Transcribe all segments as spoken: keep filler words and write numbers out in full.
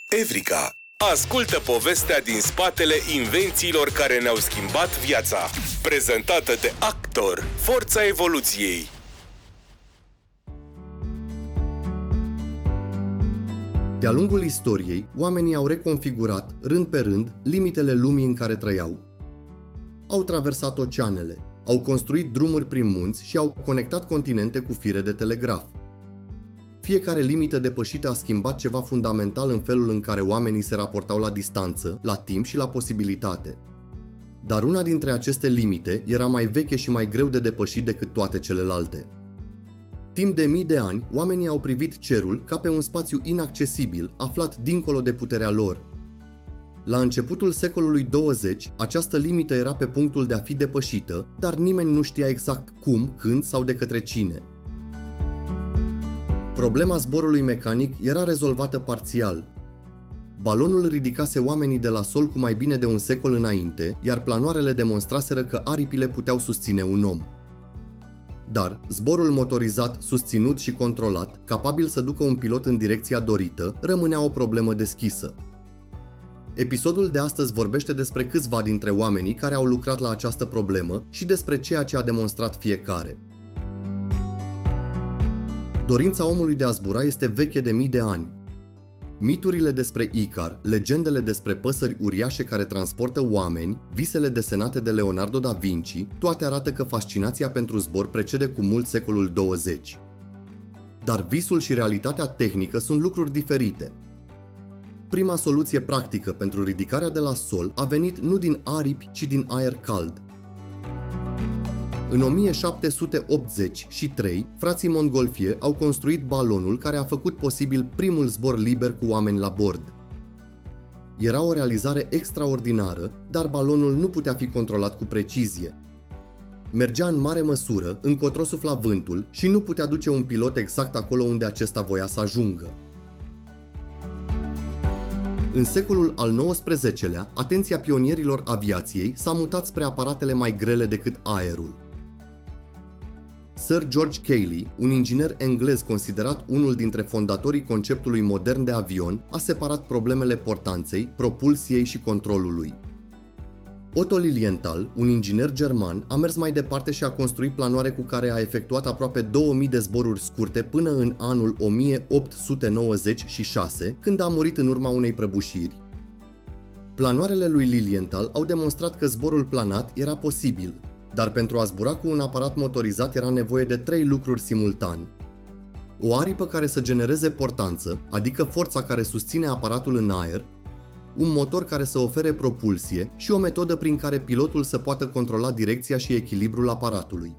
Evrica. Ascultă povestea din spatele invențiilor care ne-au schimbat viața. Prezentată de Actor, forța evoluției. De-a lungul istoriei, oamenii au reconfigurat, rând pe rând, limitele lumii în care trăiau. Au traversat oceanele, au construit drumuri prin munți și au conectat continente cu fire de telegraf. Fiecare limită depășită a schimbat ceva fundamental în felul în care oamenii se raportau la distanță, la timp și la posibilitate. Dar una dintre aceste limite era mai veche și mai greu de depășit decât toate celelalte. Timp de mii de ani, oamenii au privit cerul ca pe un spațiu inaccesibil, aflat dincolo de puterea lor. La începutul secolului douăzeci, această limită era pe punctul de a fi depășită, dar nimeni nu știa exact cum, când sau de către cine. Problema zborului mecanic era rezolvată parțial. Balonul ridicase oamenii de la sol cu mai bine de un secol înainte, iar planoarele demonstraseră că aripile puteau susține un om. Dar zborul motorizat, susținut și controlat, capabil să ducă un pilot în direcția dorită, rămânea o problemă deschisă. Episodul de astăzi vorbește despre câțiva dintre oamenii care au lucrat la această problemă și despre ceea ce a demonstrat fiecare. Dorința omului de a zbura este veche de mii de ani. Miturile despre Icar, legendele despre păsări uriașe care transportă oameni, visele desenate de Leonardo da Vinci, toate arată că fascinația pentru zbor precede cu mult secolul douăzeci. Dar visul și realitatea tehnică sunt lucruri diferite. Prima soluție practică pentru ridicarea de la sol a venit nu din aripi, ci din aer cald. În o mie șapte sute optzeci și trei, frații Montgolfier au construit balonul care a făcut posibil primul zbor liber cu oameni la bord. Era o realizare extraordinară, dar balonul nu putea fi controlat cu precizie. Mergea în mare măsură, încotro sufla vântul și nu putea duce un pilot exact acolo unde acesta voia să ajungă. În secolul al nouăsprezecelea, atenția pionierilor aviației s-a mutat spre aparatele mai grele decât aerul. Sir George Cayley, un inginer englez considerat unul dintre fondatorii conceptului modern de avion, a separat problemele portanței, propulsiei și controlului. Otto Lilienthal, un inginer german, a mers mai departe și a construit planoare cu care a efectuat aproape două mii de zboruri scurte până în anul o mie opt sute nouăzeci și șase, când a murit în urma unei prăbușiri. Planoarele lui Lilienthal au demonstrat că zborul planat era posibil, dar pentru a zbura cu un aparat motorizat era nevoie de trei lucruri simultan. O aripă care să genereze portanță, adică forța care susține aparatul în aer, un motor care să ofere propulsie și o metodă prin care pilotul să poată controla direcția și echilibrul aparatului.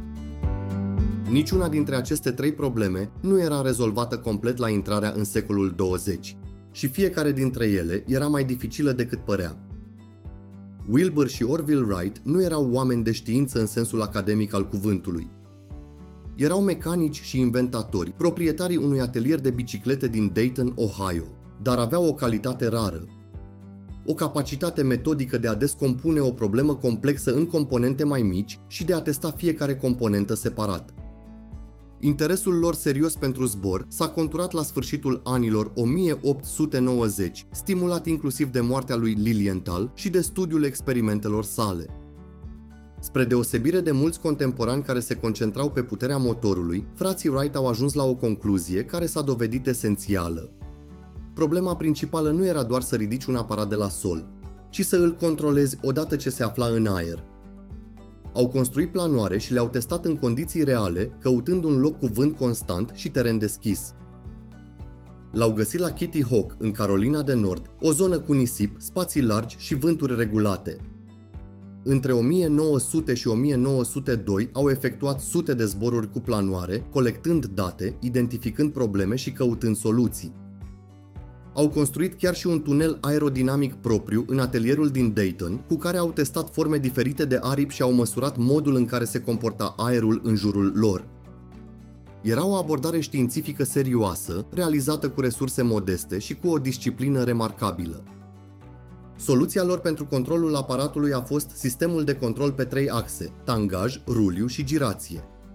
Niciuna dintre aceste trei probleme nu era rezolvată complet la intrarea în secolul douăzeci și fiecare dintre ele era mai dificilă decât părea. Wilbur și Orville Wright nu erau oameni de știință în sensul academic al cuvântului. Erau mecanici și inventatori, proprietarii unui atelier de biciclete din Dayton, Ohio, dar aveau o calitate rară. O capacitate metodică de a descompune o problemă complexă în componente mai mici și de a testa fiecare componentă separat. Interesul lor serios pentru zbor s-a conturat la sfârșitul anilor o mie opt sute nouăzeci, stimulat inclusiv de moartea lui Lilienthal și de studiul experimentelor sale. Spre deosebire de mulți contemporani care se concentrau pe puterea motorului, frații Wright au ajuns la o concluzie care s-a dovedit esențială. Problema principală nu era doar să ridici un aparat de la sol, ci să îl controlezi odată ce se afla în aer. Au construit planoare și le-au testat în condiții reale, căutând un loc cu vânt constant și teren deschis. L-au găsit la Kitty Hawk, în Carolina de Nord, o zonă cu nisip, spații largi și vânturi regulate. Între o mie nouă sute și o mie nouă sute doi au efectuat sute de zboruri cu planoare, colectând date, identificând probleme și căutând soluții. Au construit chiar și un tunel aerodinamic propriu în atelierul din Dayton, cu care au testat forme diferite de aripi și au măsurat modul în care se comporta aerul în jurul lor. Era o abordare științifică serioasă, realizată cu resurse modeste și cu o disciplină remarcabilă. Soluția lor pentru controlul aparatului a fost sistemul de control pe trei axe, tangaj, ruliu și girație.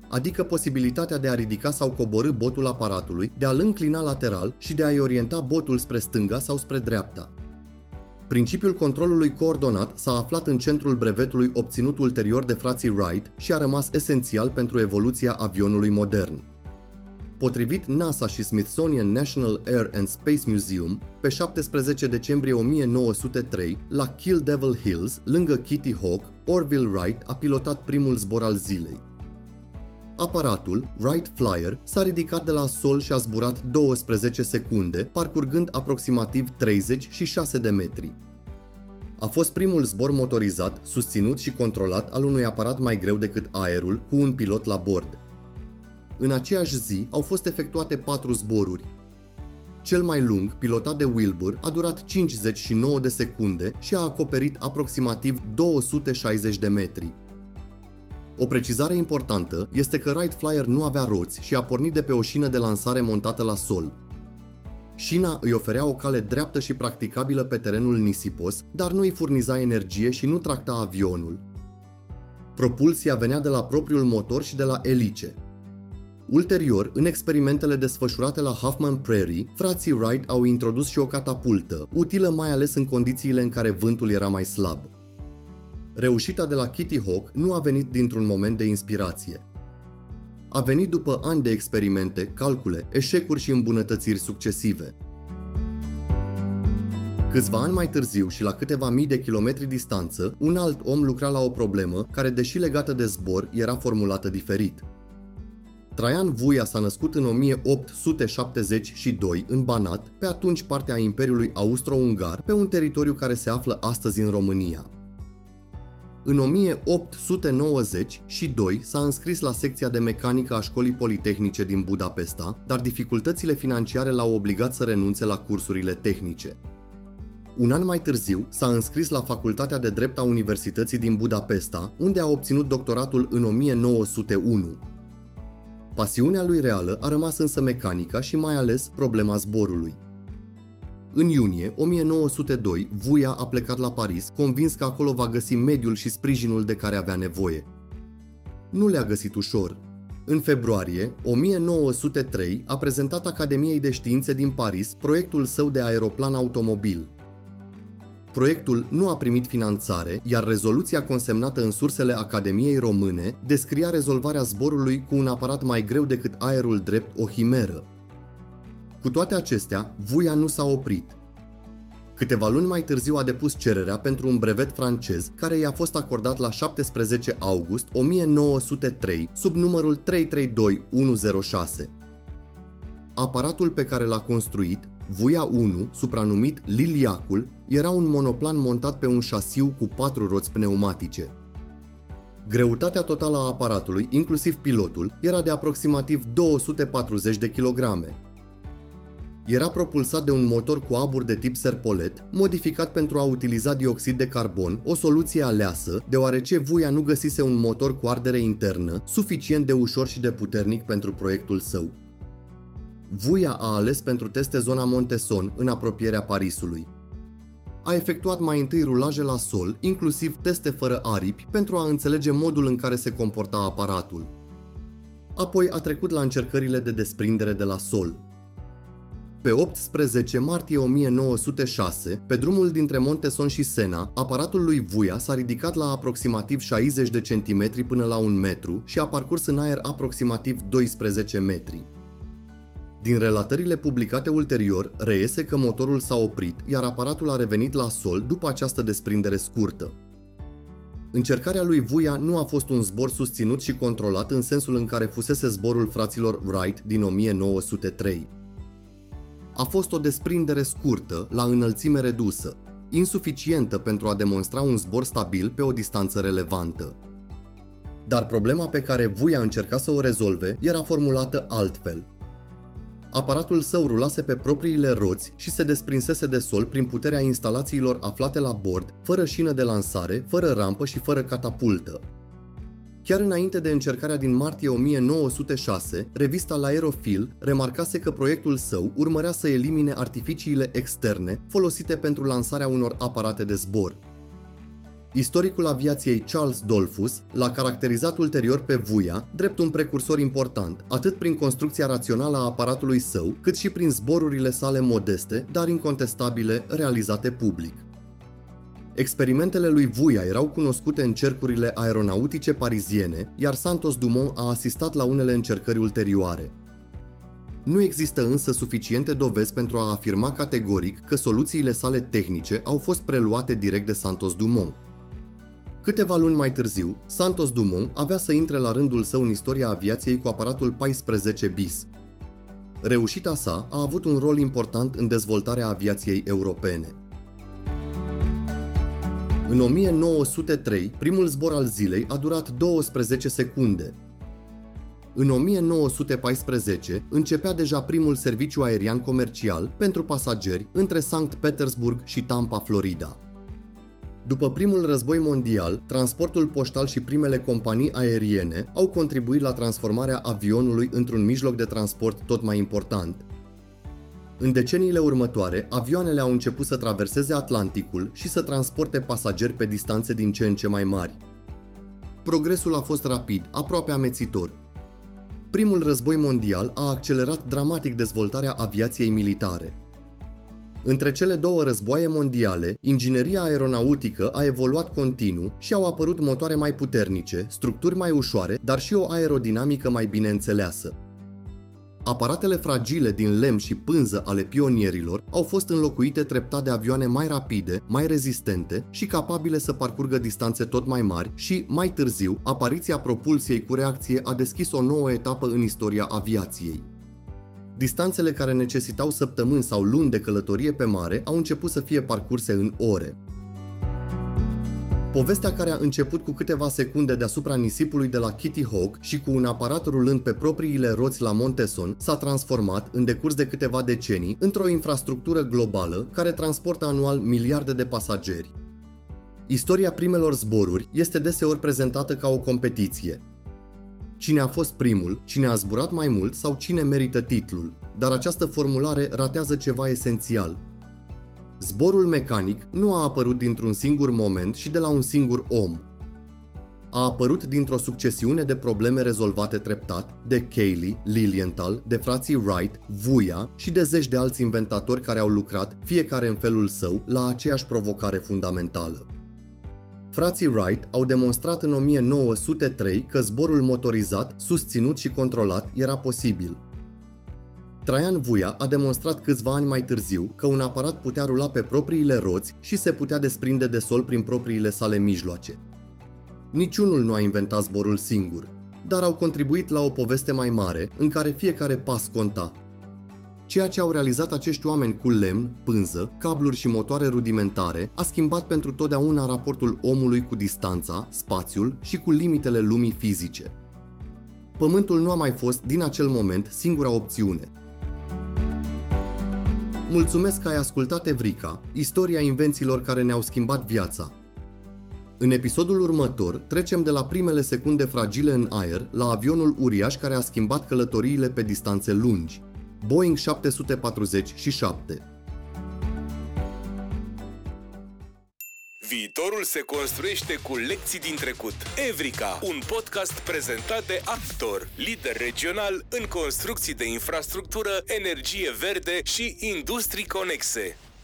adică posibilitatea de a ridica sau coborî botul aparatului, de a-l înclina lateral și de a-i orienta botul spre stânga sau spre dreapta. Principiul controlului coordonat s-a aflat în centrul brevetului obținut ulterior de frații Wright și a rămas esențial pentru evoluția avionului modern. Potrivit NASA și Smithsonian National Air and Space Museum, pe șaptesprezece decembrie o mie nouă sute trei, la Kill Devil Hills, lângă Kitty Hawk, Orville Wright a pilotat primul zbor al zilei. Aparatul, Wright Flyer, s-a ridicat de la sol și a zburat douăsprezece secunde, parcurgând aproximativ treizeci și șase de metri. A fost primul zbor motorizat, susținut și controlat al unui aparat mai greu decât aerul, cu un pilot la bord. În aceeași zi au fost efectuate patru zboruri. Cel mai lung, pilotat de Wilbur, a durat cincizeci și nouă de secunde și a acoperit aproximativ două sute șaizeci de metri. O precizare importantă este că Wright Flyer nu avea roți și a pornit de pe o șină de lansare montată la sol. Șina îi oferea o cale dreaptă și practicabilă pe terenul nisipos, dar nu îi furniza energie și nu tracta avionul. Propulsia venea de la propriul motor și de la elice. Ulterior, în experimentele desfășurate la Huffman Prairie, frații Wright au introdus și o catapultă, utilă mai ales în condițiile în care vântul era mai slab. Reușita de la Kitty Hawk nu a venit dintr-un moment de inspirație. A venit după ani de experimente, calcule, eșecuri și îmbunătățiri succesive. Câțiva ani mai târziu și la câteva mii de kilometri distanță, un alt om lucra la o problemă care, deși legată de zbor, era formulată diferit. Traian Vuia s-a născut în o mie opt sute șaptezeci și doi în Banat, pe atunci partea Imperiului Austro-Ungar, pe un teritoriu care se află astăzi în România. În o mie opt sute nouăzeci și doi s-a înscris la secția de mecanică a Școlii Politehnice din Budapesta, dar dificultățile financiare l-au obligat să renunțe la cursurile tehnice. Un an mai târziu s-a înscris la Facultatea de Drept a Universității din Budapesta, unde a obținut doctoratul în o mie nouă sute unu. Pasiunea lui reală a rămas însă mecanica și mai ales problema zborului. În iunie o mie nouă sute doi, Vuia a plecat la Paris, convins că acolo va găsi mediul și sprijinul de care avea nevoie. Nu le-a găsit ușor. În februarie o mie nouă sute trei a prezentat Academiei de Științe din Paris proiectul său de aeroplan automobil. Proiectul nu a primit finanțare, iar rezoluția consemnată în sursele Academiei Române descria rezolvarea zborului cu un aparat mai greu decât aerul drept, o himeră. Cu toate acestea, Vuia nu s-a oprit. Câteva luni mai târziu a depus cererea pentru un brevet francez, care i-a fost acordat la șaptesprezece august o mie nouă sute trei, sub numărul trei trei doi unu zero șase. Aparatul pe care l-a construit, Vuia unu, supranumit Liliacul, era un monoplan montat pe un șasiu cu patru roți pneumatice. Greutatea totală a aparatului, inclusiv pilotul, era de aproximativ două sute patruzeci de kilograme. Era propulsat de un motor cu abur de tip serpolet, modificat pentru a utiliza dioxid de carbon, o soluție aleasă, deoarece Vuia nu găsise un motor cu ardere internă suficient de ușor și de puternic pentru proiectul său. Vuia a ales pentru teste zona Montesson, în apropierea Parisului. A efectuat mai întâi rulaje la sol, inclusiv teste fără aripi, pentru a înțelege modul în care se comporta aparatul. Apoi a trecut la încercările de desprindere de la sol. Pe optsprezece martie o mie nouă sute șase, pe drumul dintre Montesson și Sena, aparatul lui Vuia s-a ridicat la aproximativ șaizeci de centimetri până la un metru și a parcurs în aer aproximativ doisprezece metri. Din relatările publicate ulterior, reiese că motorul s-a oprit, iar aparatul a revenit la sol după această desprindere scurtă. Încercarea lui Vuia nu a fost un zbor susținut și controlat în sensul în care fusese zborul fraților Wright din o mie nouă sute trei. A fost o desprindere scurtă, la înălțime redusă, insuficientă pentru a demonstra un zbor stabil pe o distanță relevantă. Dar problema pe care Vuia încerca să o rezolve era formulată altfel. Aparatul său rulase pe propriile roți și se desprinsese de sol prin puterea instalațiilor aflate la bord, fără șină de lansare, fără rampă și fără catapultă. Chiar înainte de încercarea din martie o mie nouă sute șase, revista L'Aérophile remarcase că proiectul său urmărea să elimine artificiile externe folosite pentru lansarea unor aparate de zbor. Istoricul aviației Charles Dollfuss l-a caracterizat ulterior pe Vuia drept un precursor important, atât prin construcția rațională a aparatului său, cât și prin zborurile sale modeste, dar incontestabile, realizate public. Experimentele lui Vuia erau cunoscute în cercurile aeronautice pariziene, iar Santos Dumont a asistat la unele încercări ulterioare. Nu există însă suficiente dovezi pentru a afirma categoric că soluțiile sale tehnice au fost preluate direct de Santos Dumont. Câteva luni mai târziu, Santos Dumont avea să intre la rândul său în istoria aviației cu aparatul paisprezece bis. Reușita sa a avut un rol important în dezvoltarea aviației europene. În o mie nouă sute trei, primul zbor al zilei a durat douăsprezece secunde. În o mie nouă sute paisprezece, începea deja primul serviciu aerian comercial pentru pasageri între Sankt Petersburg și Tampa, Florida. După primul război mondial, transportul poștal și primele companii aeriene au contribuit la transformarea avionului într-un mijloc de transport tot mai important. În deceniile următoare, avioanele au început să traverseze Atlanticul și să transporte pasageri pe distanțe din ce în ce mai mari. Progresul a fost rapid, aproape amețitor. Primul război mondial a accelerat dramatic dezvoltarea aviației militare. Între cele două războaie mondiale, ingineria aeronautică a evoluat continuu și au apărut motoare mai puternice, structuri mai ușoare, dar și o aerodinamică mai bine înțeleasă. Aparatele fragile din lemn și pânză ale pionierilor au fost înlocuite treptat de avioane mai rapide, mai rezistente și capabile să parcurgă distanțe tot mai mari și, mai târziu, apariția propulsiei cu reacție a deschis o nouă etapă în istoria aviației. Distanțele care necesitau săptămâni sau luni de călătorie pe mare au început să fie parcurse în ore. Povestea care a început cu câteva secunde deasupra nisipului de la Kitty Hawk și cu un aparat rulând pe propriile roți la Montesson s-a transformat, în decurs de câteva decenii, într-o infrastructură globală care transportă anual miliarde de pasageri. Istoria primelor zboruri este deseori prezentată ca o competiție. Cine a fost primul, cine a zburat mai mult sau cine merită titlul, dar această formulare ratează ceva esențial. Zborul mecanic nu a apărut dintr-un singur moment și de la un singur om. A apărut dintr-o succesiune de probleme rezolvate treptat de Cayley, Lilienthal, de frații Wright, Vuia și de zeci de alți inventatori care au lucrat, fiecare în felul său, la aceeași provocare fundamentală. Frații Wright au demonstrat în o mie nouă sute trei că zborul motorizat, susținut și controlat era posibil. Traian Vuia a demonstrat câțiva ani mai târziu că un aparat putea rula pe propriile roți și se putea desprinde de sol prin propriile sale mijloace. Niciunul nu a inventat zborul singur, dar au contribuit la o poveste mai mare în care fiecare pas conta. Ceea ce au realizat acești oameni cu lemn, pânză, cabluri și motoare rudimentare a schimbat pentru totdeauna raportul omului cu distanța, spațiul și cu limitele lumii fizice. Pământul nu a mai fost, din acel moment, singura opțiune. Mulțumesc că ai ascultat Evrika, istoria invențiilor care ne-au schimbat viața. În episodul următor, trecem de la primele secunde fragile în aer la avionul uriaș care a schimbat călătoriile pe distanțe lungi, Boeing șapte sute patruzeci și șapte. Viitorul se construiește cu lecții din trecut. Evrika, un podcast prezentat de Actor, lider regional în construcții de infrastructură, energie verde și industrii conexe.